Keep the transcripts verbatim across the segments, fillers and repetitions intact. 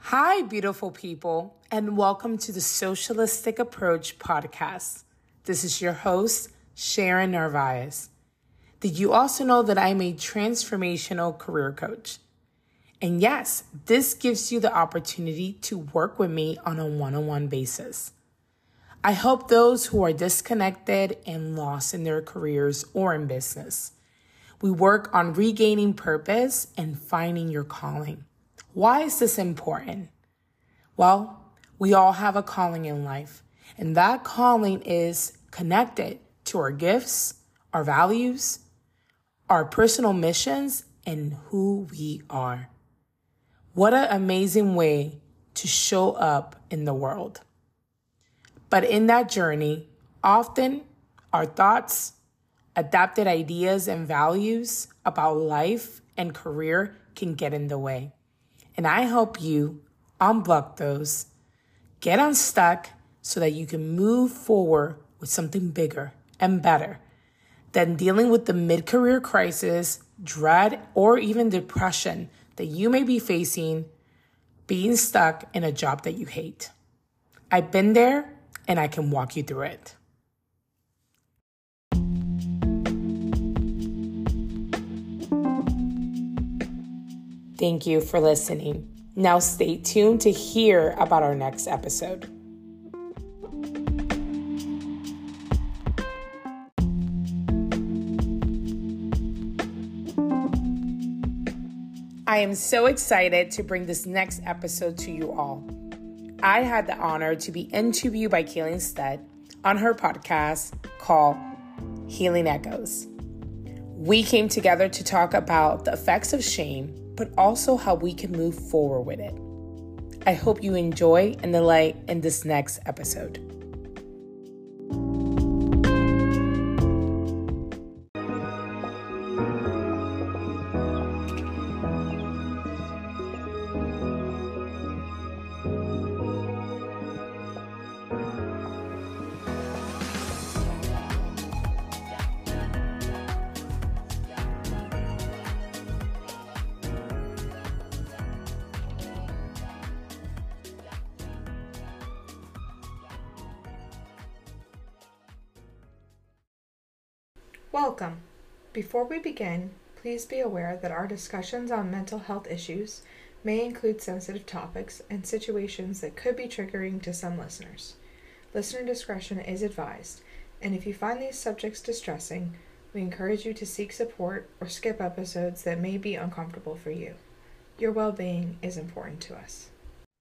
Hi, beautiful people, and welcome to the Socialistic Approach podcast. This is your host, Sharon Narvaez. Did you also know that I'm a transformational career coach? And yes, this gives you the opportunity to work with me on a one-on-one basis. I help those who are disconnected and lost in their careers or in business. We work on regaining purpose and finding your calling. Why is this important? Well, we all have a calling in life, and that calling is connected to our gifts, our values, our personal missions, and who we are. What an amazing way to show up in the world. But in that journey, often our thoughts, adapted ideas, and values about life and career can get in the way. And I help you unblock those, get unstuck so that you can move forward with something bigger and better than dealing with the mid-career crisis, dread, or even depression that you may be facing being stuck in a job that you hate. I've been there and I can walk you through it. Thank you for listening. Now stay tuned to hear about our next episode. I am so excited to bring this next episode to you all. I had the honor to be interviewed by Kaylin Stead on her podcast called Healing Echoes. We came together to talk about the effects of shame, but also how we can move forward with it. I hope you enjoy and delight in this next episode. Welcome. Before we begin, please be aware that our discussions on mental health issues may include sensitive topics and situations that could be triggering to some listeners. Listener discretion is advised, and if you find these subjects distressing, we encourage you to seek support or skip episodes that may be uncomfortable for you. Your well-being is important to us.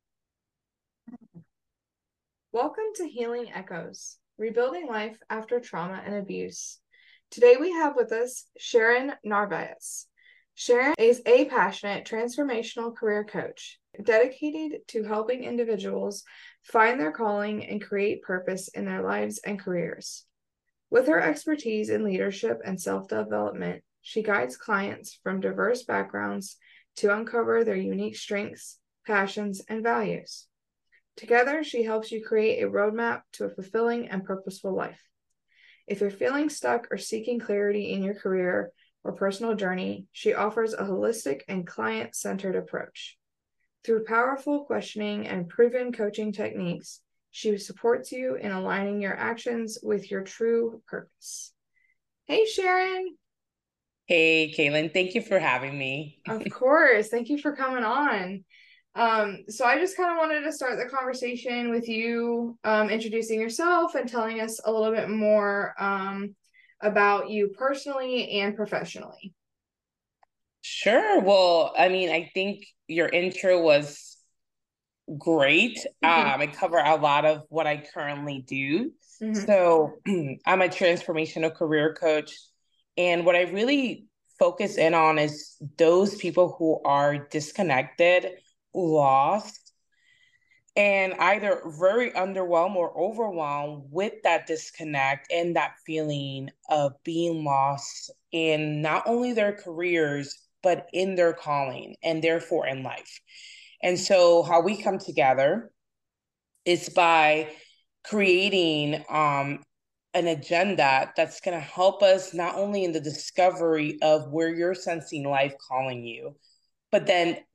Welcome to Healing Echoes, Rebuilding Life After Trauma and Abuse. Today we have with us Sharon Narvaez. Sharon is a passionate transformational career coach dedicated to helping individuals find their calling and create purpose in their lives and careers. With her expertise in leadership and self-development, she guides clients from diverse backgrounds to uncover their unique strengths, passions, and values. Together, she helps you create a roadmap to a fulfilling and purposeful life. If you're feeling stuck or seeking clarity in your career or personal journey, she offers a holistic and client-centered approach. Through powerful questioning and proven coaching techniques, she supports you in aligning your actions with your true purpose. Hey, Sharon. Hey, Kaylin. Thank you for having me. Of course. Thank you for coming on. Um, so I just kind of wanted to start the conversation with you um, introducing yourself and telling us a little bit more um, about you personally and professionally. Sure. Well, I mean, I think your intro was great. Mm-hmm. Um, it covered a lot of what I currently do. Mm-hmm. So I'm a transformational career coach. And what I really focus in on is those people who are disconnected, lost, and either very underwhelmed or overwhelmed with that disconnect and that feeling of being lost in not only their careers, but in their calling and therefore in life. And so how we come together is by creating um, an agenda that's going to help us not only in the discovery of where you're sensing life calling you, but then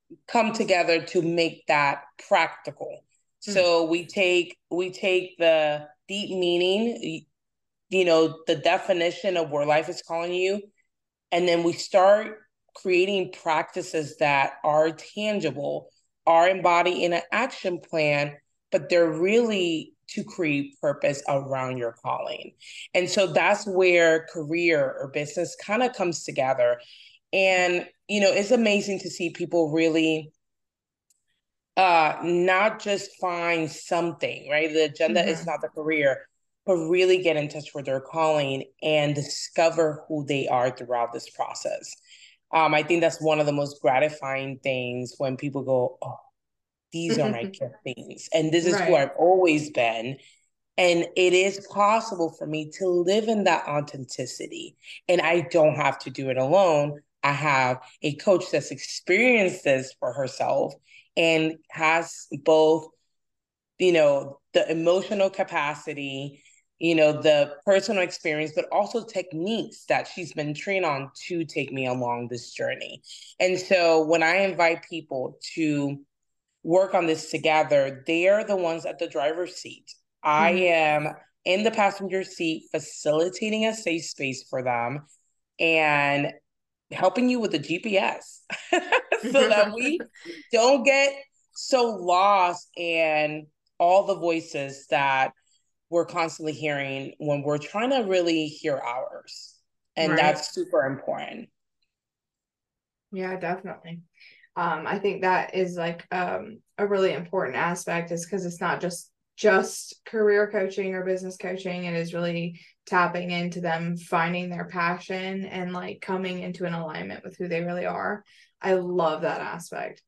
come together to make that practical. Mm. So we take we take the deep meaning, you know, the definition of where life is calling you, and then we start creating practices that are tangible, are embodied in an action plan, but they're really to create purpose around your calling. And so that's where career or business kind of comes together. And, you know, it's amazing to see people really uh not just find something, right? The agenda is Mm-hmm. not the career, but really get in touch with their calling and discover who they are throughout this process. Um, I think that's one of the most gratifying things when people go, oh, these are my giftings, and this is who Right. I've always been. And it is possible for me to live in that authenticity. And I don't have to do it alone. I have a coach that's experienced this for herself and has both, you know, the emotional capacity, you know, the personal experience, but also techniques that she's been trained on to take me along this journey. And so when I invite people to work on this together, they're the ones at the driver's seat. I Mm-hmm. am in the passenger seat facilitating a safe space for them and helping you with the G P S so that we don't get so lost in all the voices that we're constantly hearing when we're trying to really hear ours. And Right. that's super important. Yeah, definitely. Um, I think that is like um a really important aspect is because it's not just just career coaching or business coaching. It is really tapping into them finding their passion and like coming into an alignment with who they really are. I love that aspect.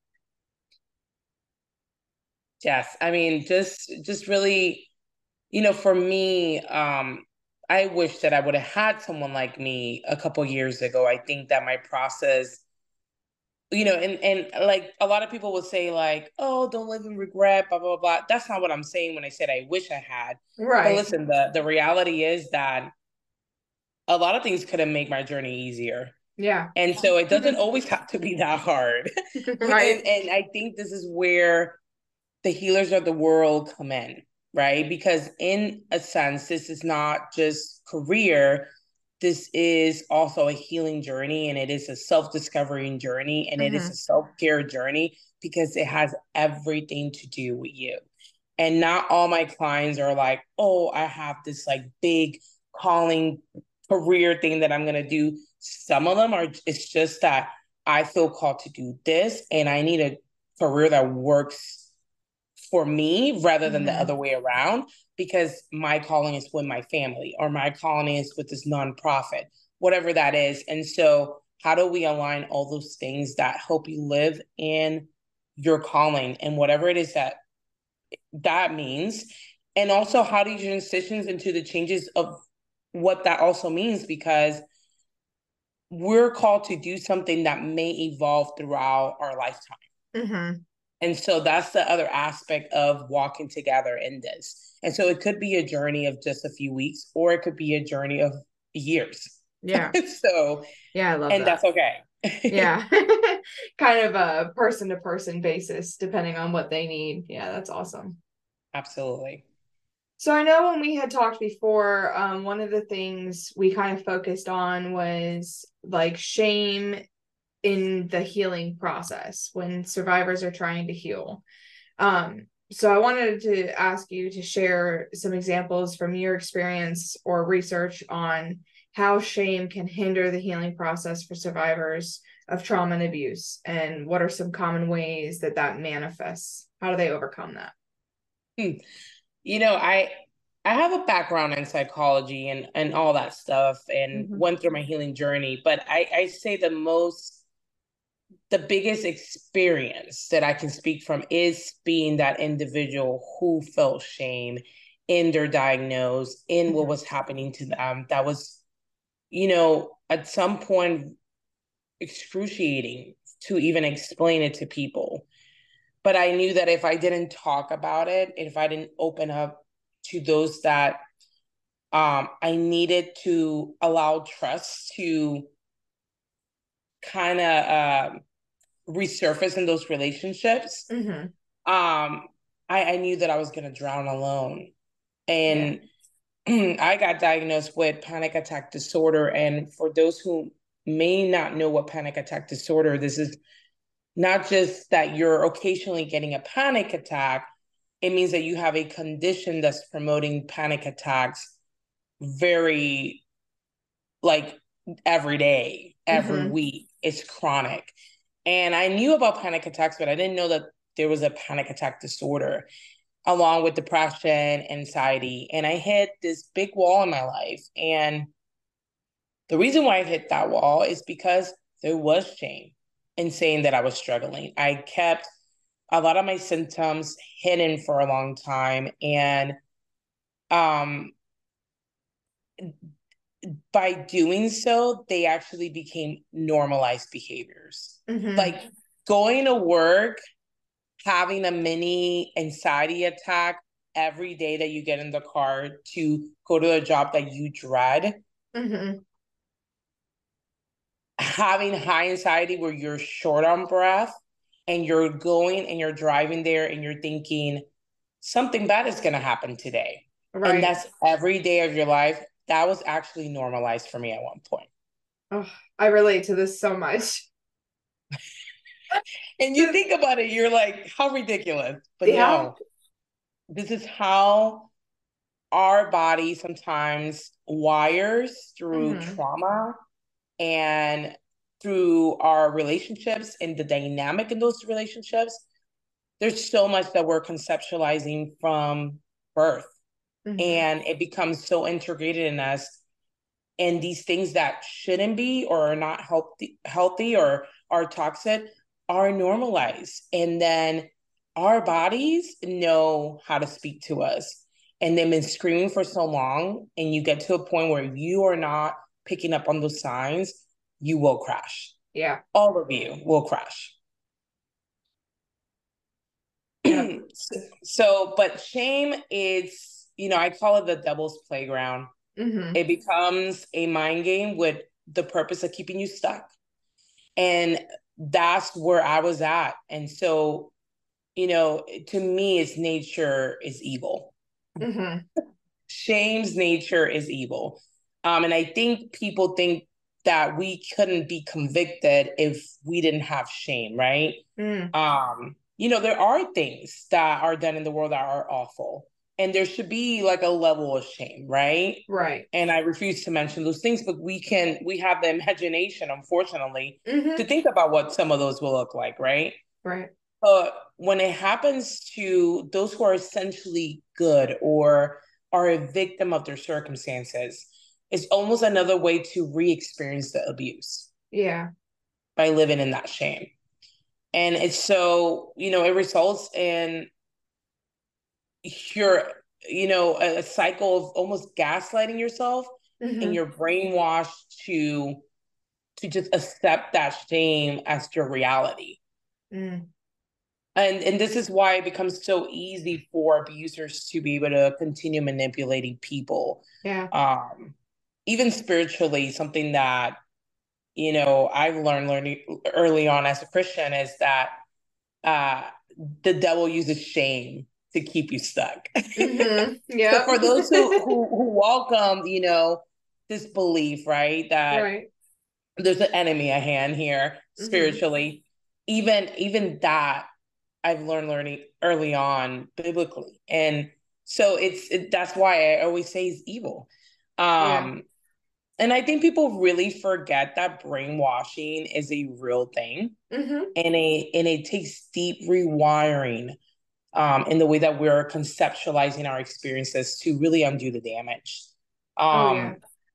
Yes. I mean, just just really, you know, for me, um, I wish that I would have had someone like me a couple years ago. I think that my process, you know, and and like a lot of people will say like, "Oh, don't live in regret," blah blah blah. That's not what I'm saying when I said I wish I had. But Right. listen, the the reality is that a lot of things could have made my journey easier. Yeah. And so it doesn't always have to be that hard. Right. and and I think this is where the healers of the world come in, right? Because in a sense, this is not just career. This is also a healing journey, and it is a self-discovering journey, and it is a Mm-hmm. self-care journey because it has everything to do with you. And not all my clients are like, oh, I have this like big calling career thing that I'm gonna do. Some of them are, it's just that I feel called to do this and I need a career that works for me rather than the Mm-hmm. other way around because my calling is with my family or my calling is with this nonprofit, whatever that is. And so, how do we align all those things that help you live in your calling and whatever it is that that means? And also, how do you transition into the changes of what that also means? Because we're called to do something that may evolve throughout our lifetime. Mm-hmm. And so that's the other aspect of walking together in this. And so it could be a journey of just a few weeks, or it could be a journey of years. Yeah. So, Yeah, I love and that. that's okay. Yeah. Kind of a person to person basis, depending on what they need. Yeah, that's awesome. Absolutely. So I know when we had talked before, um, one of the things we kind of focused on was like shame in the healing process when survivors are trying to heal. Um, so I wanted to ask you to share some examples from your experience or research on how shame can hinder the healing process for survivors of trauma and abuse, and what are some common ways that that manifests? How do they overcome that? Hmm. You know, I I have a background in psychology and and all that stuff and Mm-hmm. went through my healing journey, but I I say the most the biggest experience that I can speak from is being that individual who felt shame in their diagnosis, in what Mm-hmm. was happening to them. That was, you know, at some point excruciating to even explain it to people. But I knew that if I didn't talk about it, if I didn't open up to those that um, I needed to allow trust to kind of uh, resurfaced in those relationships, Mm-hmm. um, I, I knew that I was going to drown alone. Yeah. And I got diagnosed with panic attack disorder. And for those who may not know what panic attack disorder, this is not just that you're occasionally getting a panic attack, it means that you have a condition that's promoting panic attacks very, like, every day, every Mm-hmm. week. It's chronic. And I knew about panic attacks, but I didn't know that there was a panic attack disorder along with depression, anxiety. And I hit this big wall in my life. And the reason why I hit that wall is because there was shame in saying that I was struggling. I kept a lot of my symptoms hidden for a long time. And um, by doing so, they actually became normalized behaviors. Mm-hmm. Like going to work, having a mini anxiety attack every day that you get in the car to go to a job that you dread, Mm-hmm. having high anxiety where you're short on breath and you're going and you're driving there and you're thinking something bad is going to happen today. And Right. that's every day of your life. That was actually normalized for me at one point. Oh, I relate to this so much. And you think about it, you're like, how ridiculous. But Yeah. no, this is how our body sometimes wires through Mm-hmm. trauma and through our relationships and the dynamic in those relationships. There's so much that we're conceptualizing from birth, Mm-hmm. and it becomes so integrated in us. And these things that shouldn't be or are not healthy, healthy or are toxic are normalized. And then our bodies know how to speak to us. And they've been screaming for so long, and you get to a point where you are not picking up on those signs, you will crash. Yeah. All of you will crash. Yep. So, but shame is, you know, I call it the devil's playground. Mm-hmm. It becomes a mind game with the purpose of keeping you stuck. And that's where I was at. And so, you know, to me, it's nature is evil. Mm-hmm. Shame's nature is evil. Um, and I think people think that we couldn't be convicted if we didn't have shame, right? Mm. Um, you know, there are things that are done in the world that are awful, and there should be like a level of shame, right? Right. And I refuse to mention those things, but we can, we have the imagination, unfortunately, to Mm-hmm. think about what some of those will look like, right? Right. But when it happens to those who are essentially good or are a victim of their circumstances, it's almost another way to re-experience the abuse Yeah. by living in that shame. And it's so, you know, it results in your, you know, a, a cycle of almost gaslighting yourself, and Mm-hmm. you're brainwashed to to just accept that shame as your reality. Mm. And and this is why it becomes so easy for abusers to be able to continue manipulating people. Yeah. Um, even spiritually, something that, you know, I've learned learning early on as a Christian is that uh, the devil uses shame to keep you stuck. Mm-hmm. So Yep. for those who, who who welcome, you know, this belief, right, that Right. there's an enemy at hand here Mm-hmm. spiritually, even even that I've learned learning early on biblically, and so it's it, that's why I always say it's evil. Yeah. Um, and I think people really forget that brainwashing is a real thing, Mm-hmm. and a and it takes deep rewiring um, in the way that we're conceptualizing our experiences to really undo the damage. Oh yeah. Um,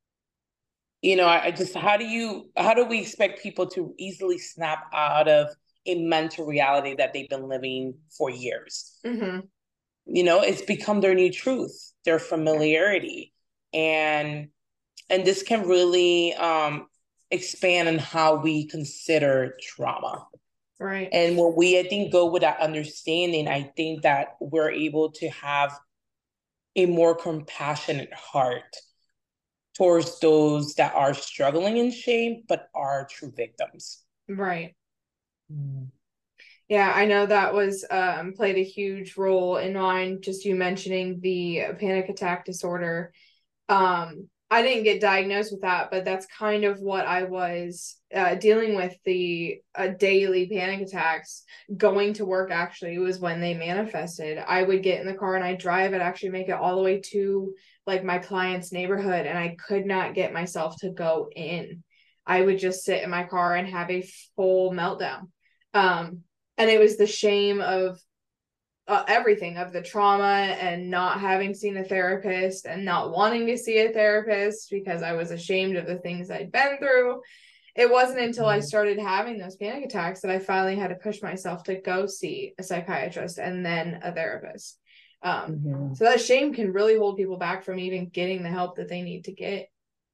you know, I, I just how do you how do we expect people to easily snap out of a mental reality that they've been living for years? Mm-hmm. You know, it's become their new truth, their Yeah. familiarity, and and this can really um, expand on how we consider trauma. Right. And when we, I think, go with that understanding, I think that we're able to have a more compassionate heart towards those that are struggling in shame, but are true victims. Right. Mm. Yeah, I know that was um played a huge role in mine, just you mentioning the panic attack disorder. Um, I didn't get diagnosed with that, but that's kind of what I was uh, dealing with the uh, daily panic attacks. Going to work actually was when they manifested. I would get in the car and I'd drive. I'd actually make it all the way to like my client's neighborhood, and I could not get myself to go in. I would just sit in my car and have a full meltdown. Um, and it was the shame of uh, everything of the trauma and not having seen a therapist and not wanting to see a therapist because I was ashamed of the things I'd been through. It wasn't until I started having those panic attacks that I finally had to push myself to go see a psychiatrist and then a therapist. Um, Mm-hmm. so that shame can really hold people back from even getting the help that they need to get.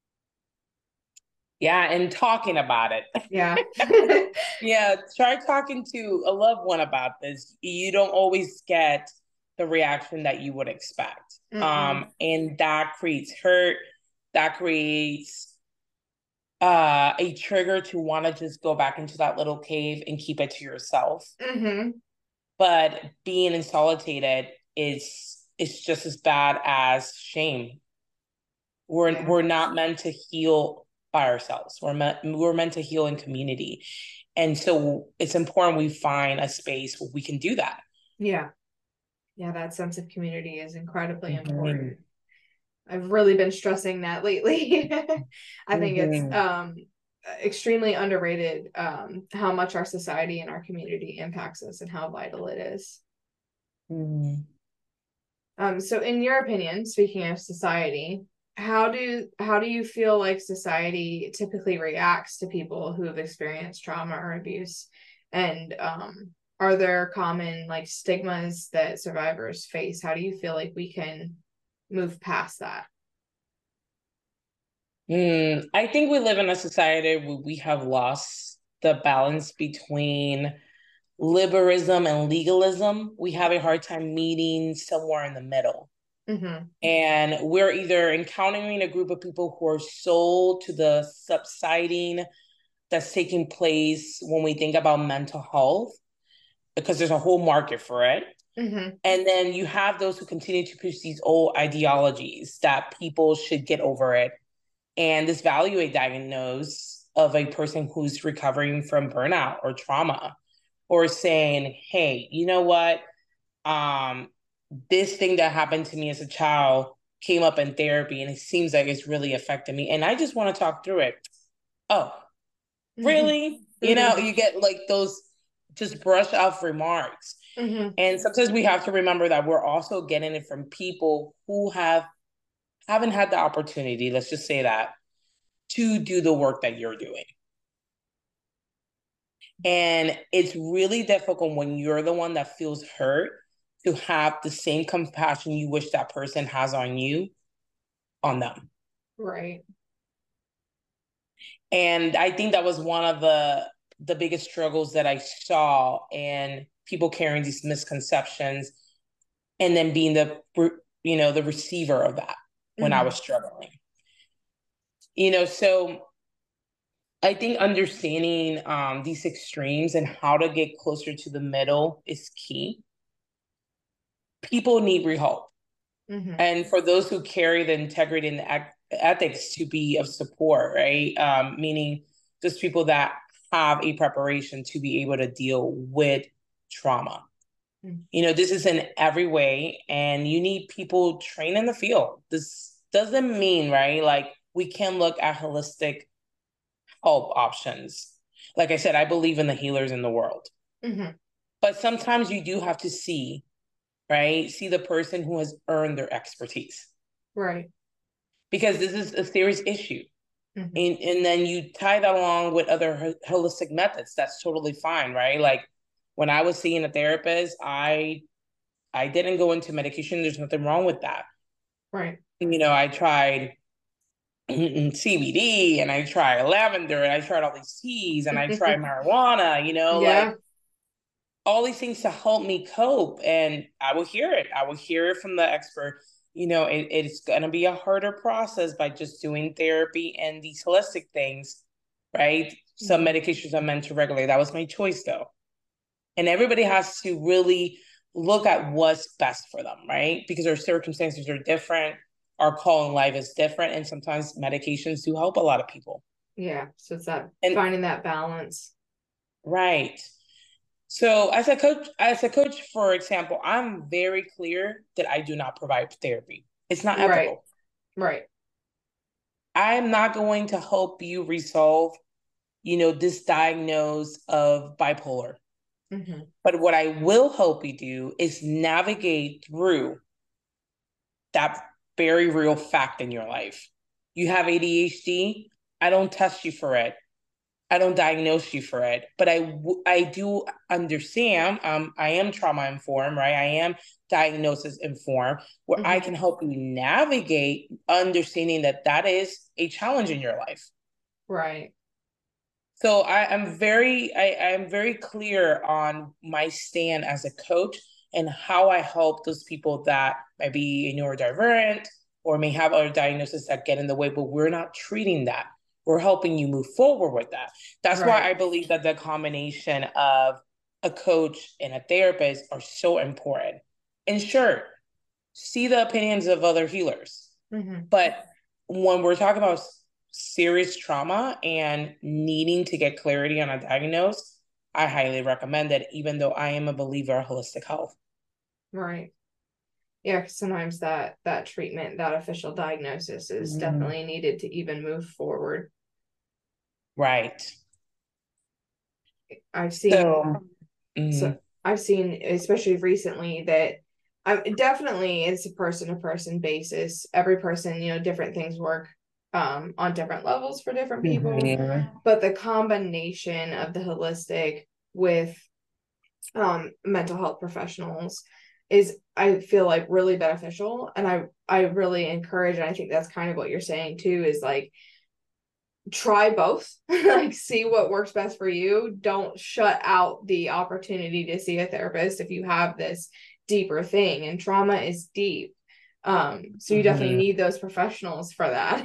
Yeah, and talking about it. Yeah. Yeah, try talking to a loved one about this. You don't always get the reaction that you would expect. Mm-mm. Um, and that creates hurt, that creates uh a trigger to want to just go back into that little cave and keep it to yourself. Mm-hmm. But being insolidated is is just as bad as shame. We're Yeah. we're not meant to heal by ourselves. We're meant we're meant to heal in community. And so it's important we find a space where we can do that. Yeah. Yeah, that sense of community is incredibly Mm-hmm. important. I've really been stressing that lately. I think it's Mm-hmm. um extremely underrated um how much our society and our community impacts us and how vital it is. Mm-hmm. Um so in your opinion, speaking of society, how do how do you feel like society typically reacts to people who have experienced trauma or abuse? And um are there common like stigmas that survivors face? How do you feel like we can move past that? Mm, I think we live in a society where we have lost the balance between liberalism and legalism. We have a hard time meeting somewhere in the middle. Mm-hmm. And we're either encountering a group of people who are sold to the subsiding that's taking place when we think about mental health, because there's a whole market for it. Mm-hmm. And then you have those who continue to push these old ideologies that people should get over it. And this value a diagnose of a person who's recovering from burnout or trauma, or saying, hey, you know what? Um, this thing that happened to me as a child came up in therapy and it seems like it's really affecting me. And I just want to talk through it. Oh, really? You know, Mm-hmm. you get like those just brush off remarks. Mm-hmm. And sometimes we have to remember that we're also getting it from people who have haven't had the opportunity, let's just say that, to do the work that you're doing. And it's really difficult when you're the one that feels hurt to have the same compassion you wish that person has on you, on them. Right. And I think that was one of the the biggest struggles that I saw, and people carrying these misconceptions and then being the you know the receiver of that when I Mm-hmm. was struggling. You know, so I think understanding um, these extremes and how to get closer to the middle is key. People need help. Mm-hmm. And for those who carry the integrity and the ec- ethics to be of support, right? Um, meaning just people that have a preparation to be able to deal with trauma. Mm-hmm. You know, this is in every way, and you need people trained in the field. This doesn't mean, right? Like we can look at holistic help options. Like I said, I believe in the healers in the world. Mm-hmm. But sometimes you do have to see, right? See the person who has earned their expertise. Right. Because this is a serious issue. Mm-hmm. And, and then you tie that along with other holistic methods. That's totally fine, right? Like when I was seeing a therapist, I I didn't go into medication. There's nothing wrong with that. Right. You know, I tried C B D and I tried lavender and I tried all these teas and I tried marijuana, you know, like Yeah. all these things to help me cope. And I will hear it. I will hear it from the expert. You know, it, it's going to be a harder process by just doing therapy and these holistic things, right? Some Mhm. medications are meant to regulate. That was my choice though. And everybody has to really look at what's best for them, right? Because our circumstances are different. Our call in life is different. And sometimes medications do help a lot of people. Yeah. So it's that And finding that balance. right. So as a coach, as a coach, for example, I'm very clear that I do not provide therapy. It's not Right. ethical. Right. I'm not going to help you resolve, you know, this diagnose of bipolar. Mm-hmm. But what I will help you do is navigate through that very real fact in your life. You have A D H D. I don't test you for it. I don't diagnose you for it, but I, I do understand. Um, I am trauma informed, right? I am diagnosis informed, where Mm-hmm. I can help you navigate understanding that that is a challenge in your life. Right. So I am very, I am very clear on my stand as a coach and how I help those people that might be neurodivergent or may have other diagnoses that get in the way, but we're not treating that. We're helping you move forward with that. That's why Right. I believe that the combination of a coach and a therapist are so important. And sure, see the opinions of other healers. Mm-hmm. But when we're talking about serious trauma and needing to get clarity on a diagnosis, I highly recommend it, even though I am a believer of holistic health. Right. Yeah, 'cause sometimes that that treatment, that official diagnosis is Mhm. definitely needed to even move forward. Right. I've seen So, so mm, I've seen, especially recently, that I'm definitely it's a person to person basis. Every person, you know, different things work um on different levels for different people. mhm. But the combination of the holistic with um mental health professionals is, I feel like, really beneficial. And I I really encourage, and I think that's kind of what you're saying too, is like try both. Like see what works best for you. Don't shut out the opportunity to see a therapist if you have this deeper thing, and trauma is deep. Um so you definitely Mhm. need those professionals for that.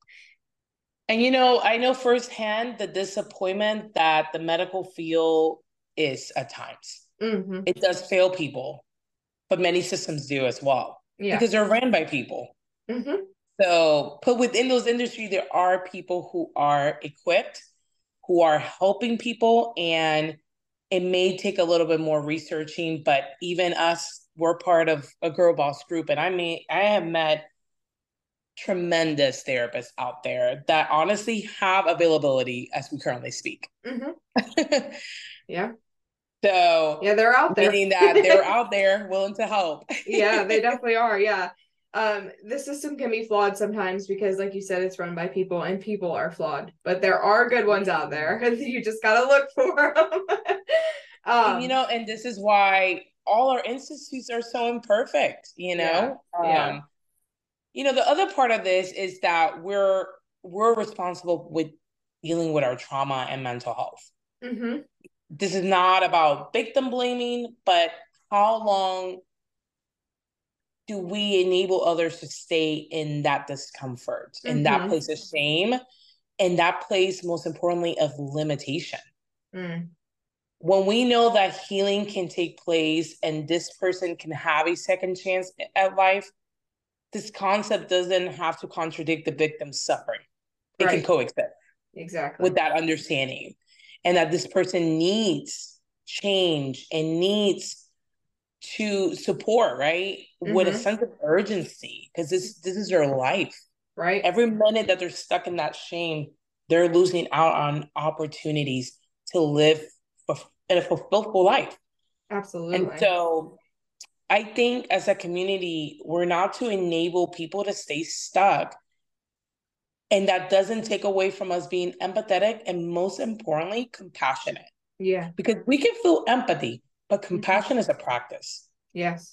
And you know, I know firsthand the disappointment that the medical field is at times. Mm-hmm. It does fail people, but many systems do as well Yeah. because they're ran by people. Mm-hmm. So, but within those industries, there are people who are equipped, who are helping people, and it may take a little bit more researching. But even us, we're part of a Girl Boss group, and I mean, I have met tremendous therapists out there that honestly have availability as we currently speak. Mm-hmm. Yeah. So, Yeah, they're out there. meaning that they're out there willing to help. Yeah, they definitely are. Yeah. Um, the system can be flawed sometimes because, like you said, it's run by people and people are flawed, but there are good ones out there. You just gotta look for them. And, you um, know, and this is why all our institutes are so imperfect, you yeah, know? yeah. Um, you know, the other part of this is that we're we're responsible with dealing with our trauma and mental health. Mm-hmm. This is not about victim blaming, but how long do we enable others to stay in that discomfort, in that Mm-hmm. place of shame, and that place, most importantly, of limitation? Mm. When we know that healing can take place and this person can have a second chance at life, this concept doesn't have to contradict the victim's suffering. It can Right. coexist Exactly. with that understanding. And that this person needs change and needs to support, right? With a Mm-hmm. sense of urgency, because this this is their life. Right. Every minute that they're stuck in that shame, they're losing out on opportunities to live in a fulfilled life. And Absolutely. so I think as a community, we're not to enable people to stay stuck. And that doesn't take away from us being empathetic and, most importantly, compassionate. Yeah. Because we can feel empathy, but Mm-hmm. compassion is a practice. Yes.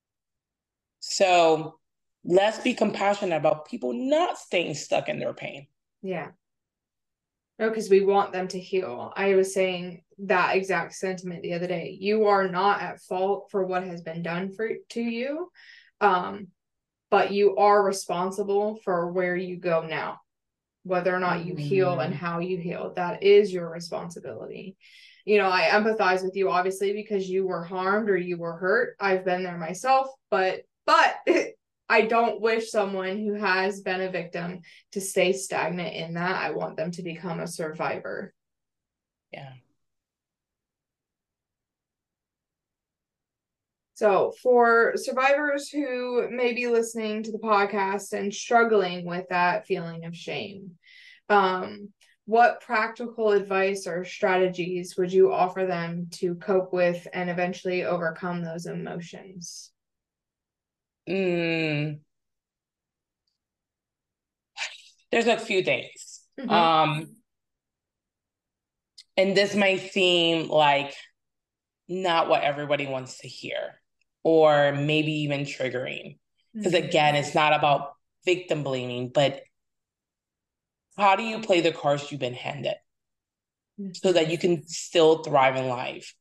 So let's be compassionate about people not staying stuck in their pain. Yeah. No, because we want them to heal. I was saying that exact sentiment the other day. You are not at fault for what has been done for to you, um, but you are responsible for where you go now. whether or not you heal and Mm. how you heal. That is your responsibility. You know, I empathize with you obviously because you were harmed or you were hurt. I've been there myself, but but I don't wish someone who has been a victim to stay stagnant in that. I want them to become a survivor. Yeah. So, for survivors who may be listening to the podcast and struggling with that feeling of shame, um, what practical advice or strategies would you offer them to cope with and eventually overcome those emotions? Mm. There's a few things. Mm-hmm. Um, and this might seem like not what everybody wants to hear, or maybe even triggering. Because Mm-hmm. again, it's not about victim blaming, but how do you play the cards you've been handed Mm-hmm. so that you can still thrive in life?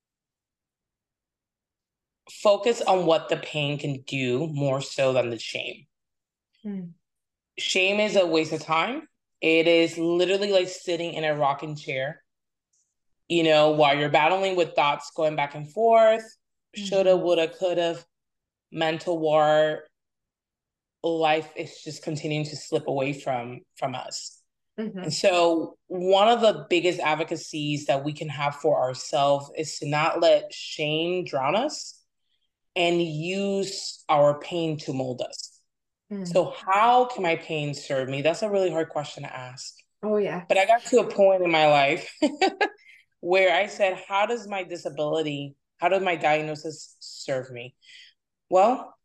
Focus on what the pain can do more so than the shame. Mm-hmm. Shame is a waste of time. It is literally like sitting in a rocking chair, you know, while you're battling with thoughts going back and forth, shoulda, Mm-hmm. woulda, coulda, mental war. Life is just continuing to slip away from from us. Mm-hmm. And so one of the biggest advocacies that we can have for ourselves is to not let shame drown us and use our pain to mold us. Mm-hmm. So how can my pain serve me? That's a really hard question to ask. Oh, yeah. But I got to a point in my life where I said, how does my disability, how does my diagnosis serve me? Well,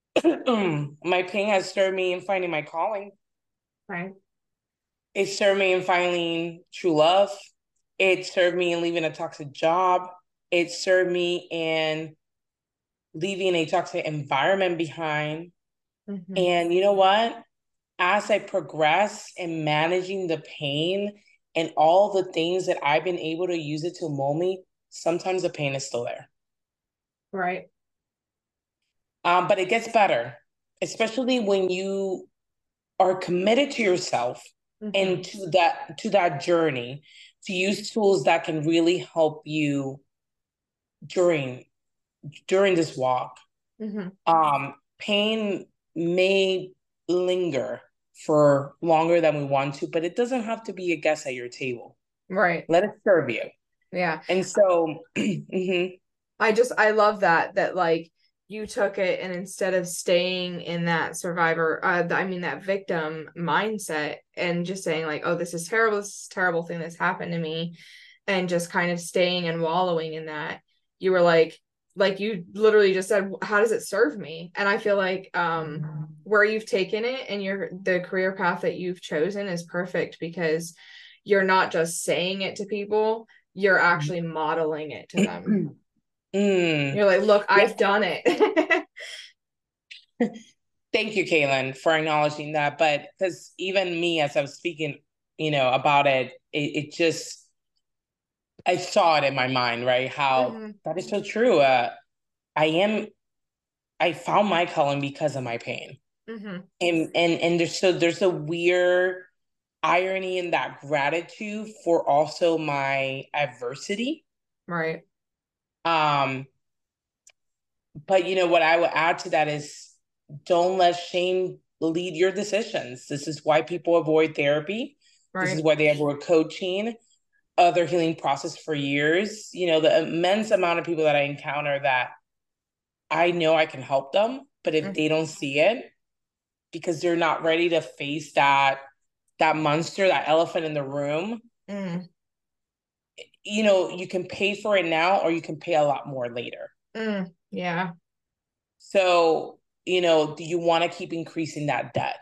my pain has served me in finding my calling. Right. It served me in finding true love. It served me in leaving a toxic job. It served me in leaving a toxic environment behind. Mm-hmm. And you know what? As I progress in managing the pain and all the things that I've been able to use it to mold me, sometimes the pain is still there. Right. Um, but it gets better, especially when you are committed to yourself Mm-hmm. and to that to that journey, to use tools that can really help you during during this walk. Mm-hmm. Um, pain may linger for longer than we want to, but it doesn't have to be a guest at your table. Right. Let it serve you. Yeah. And so, mm-hmm. I just, I love that, that like you took it and instead of staying in that survivor, uh, I mean, that victim mindset and just saying like, oh, this is terrible, this is a terrible thing that's happened to me, and just kind of staying and wallowing in that, you were like, like you literally just said, how does it serve me? And I feel like um, where you've taken it and your the career path that you've chosen is perfect because you're not just saying it to people, you're actually modeling it to them. Mm. You're like, look, I've Yeah. done it. Thank you, Kaylin, for acknowledging that. But because even me, as I was speaking, you know, about it, it, it just, I saw it in my mind, right? How Mm-hmm. that is so true. Uh, I am, I found my calling because of my pain. Mm-hmm. And, and, and there's so, there's a weird irony in that gratitude for also my adversity. Right. Um, but you know, what I would add to that is don't let shame lead your decisions. This is why people avoid therapy. This is Right. why they avoid coaching, other healing process for years. You know, the immense amount of people that I encounter that I know I can help them, but if Mm. they don't see it because they're not ready to face that that monster, that elephant in the room, Mm. you know, you can pay for it now or you can pay a lot more later. Mm. Yeah. So, you know, do you want to keep increasing that debt?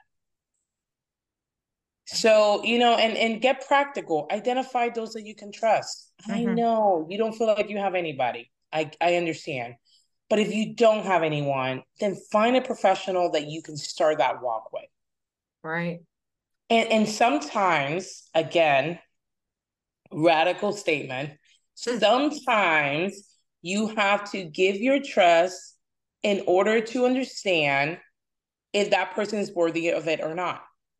So, you know, and and get practical. Identify those that you can trust. I Mm-hmm. know you don't feel like you have anybody. I I understand. But if you don't have anyone, then find a professional that you can start that walk with. Right. And and sometimes, again, radical statement, Mm. sometimes you have to give your trust in order to understand if that person is worthy of it or not.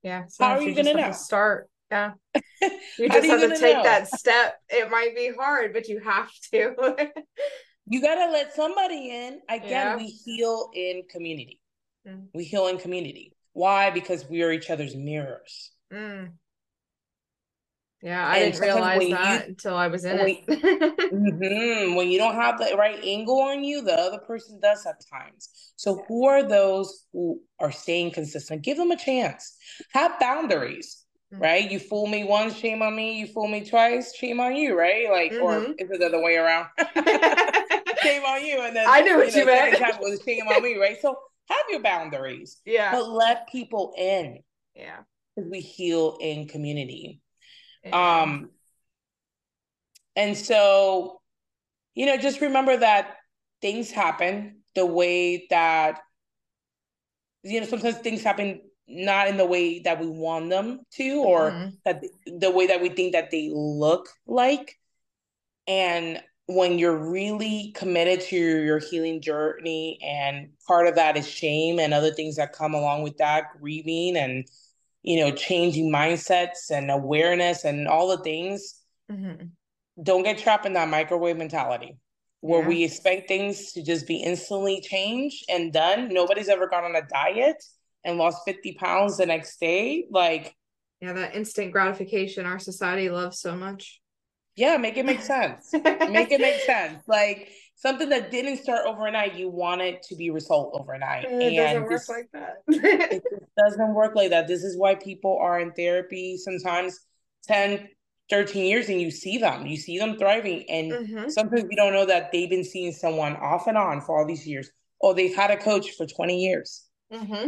Yeah. How are you, you going to know? To start. Yeah. You How just you have to take know? that step. It might be hard, but you have to. You got to let somebody in. Again, yeah. we heal in community. Mm. We heal in community. Why? Because we are each other's mirrors. Mm. Yeah, I and didn't realize that you, until I was in when, it. mm-hmm, when you don't have the right angle on you, the other person does at times. So who are those who are staying consistent? Give them a chance. Have boundaries, mm-hmm. right? You fool me once, shame on me. You fool me twice, shame on you, right? Like, mm-hmm. or is it the other way around? Shame on you. And then I knew what you, know, you meant. Second time was shame on me, right? So have your boundaries. Yeah. But let people in. Yeah. Because we heal in community. Yeah. Um, and so, you know, just remember that things happen the way that, you know, sometimes things happen not in the way that we want them to, or mm-hmm. that the way that we think that they look like. And when you're really committed to your, your healing journey, and part of that is shame and other things that come along with that, grieving and, you know, changing mindsets and awareness and all the things, mm-hmm. don't get trapped in that microwave mentality where yeah. we expect things to just be instantly changed and done. Nobody's ever gone on a diet and lost fifty pounds the next day. Like, yeah, that instant gratification our society loves so much. Yeah, make it make sense. Make it make sense. Like something that didn't start overnight, you want it to be result overnight. It and doesn't work this, like that. It doesn't work like that. This is why people are in therapy sometimes ten, thirteen years, and you see them. You see them thriving. And mm-hmm. sometimes you don't know that they've been seeing someone off and on for all these years. Or they've had a coach for twenty years. Mm-hmm.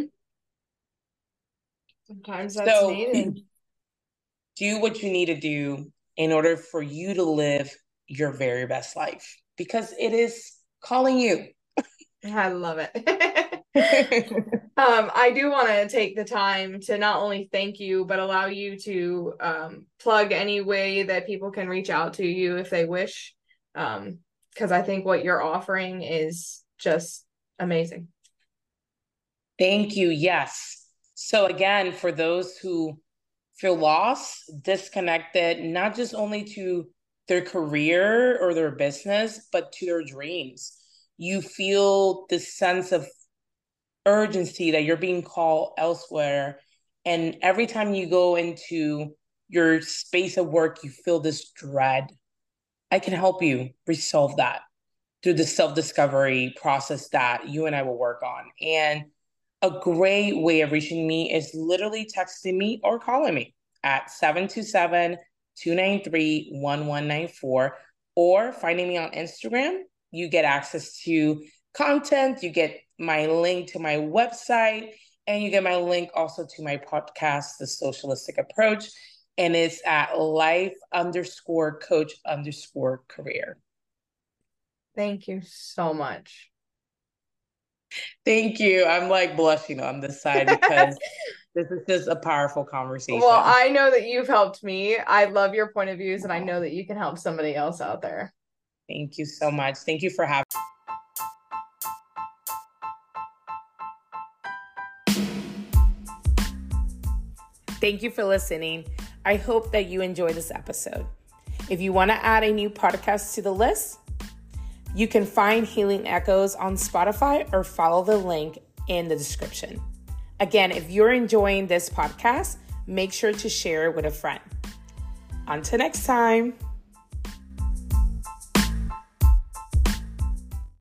Sometimes that's so, needed. Do what you need to do in order for you to live your very best life, because it is calling you. I love it. um, I do want to take the time to not only thank you, but allow you to um, plug any way that people can reach out to you if they wish. Um, because I think what you're offering is just amazing. Thank you. Yes. So again, for those who feel lost, disconnected, not just only to their career or their business, but to their dreams. You feel this sense of urgency that you're being called elsewhere. And every time you go into your space of work, you feel this dread. I can help you resolve that through the self-discovery process that you and I will work on. And a great way of reaching me is literally texting me or calling me at seven two seven, two nine three, one one nine four, or finding me on Instagram. You get access to content, you get my link to my website, and you get my link also to my podcast, The Socialistic Approach, and it's at life underscore coach underscore career. Thank you so much. Thank you. I'm like blushing on this side because this is just a powerful conversation. Well, I know that you've helped me. I love your point of views, and I know that you can help somebody else out there. Thank you so much. Thank you for having me. Thank you for listening. I hope that you enjoyed this episode. If you want to add a new podcast to the list, you can find Healing Echoes on Spotify or follow the link in the description. Again, if you're enjoying this podcast, make sure to share it with a friend. Until next time.